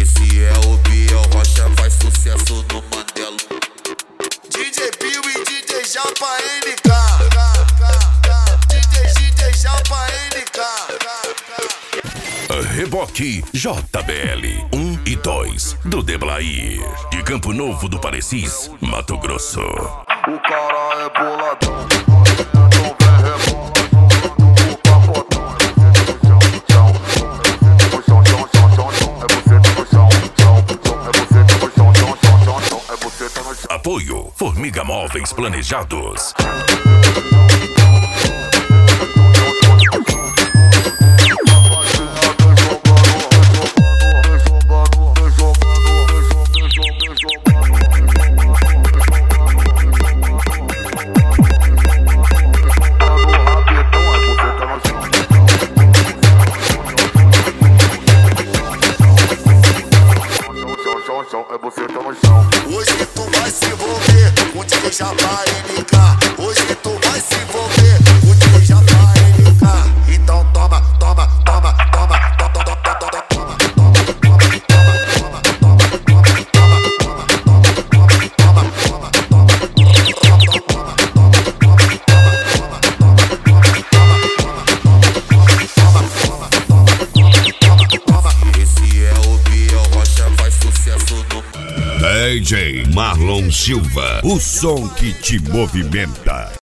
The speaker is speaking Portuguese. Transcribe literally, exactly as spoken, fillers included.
Esse é o Biel Rocha, faz sucesso no Mandela. D J Bill e D J Japa N K. D J D J Japa N K. Reboque J B L um e dois do Deblair, de Campo Novo do Parecis, Mato Grosso. O cara é boladão. Apoio Formiga Móveis Planejados. Hoje tu vai se envolver com o D J Japa N K. Hoje tu vai se envolver com o D J Japa N K. Então toma, toma, toma, toma, toma, toma, toma, toma, Esse é o Biel Rocha, faz sucesso no D J Marlon Silva, o som que te movimenta.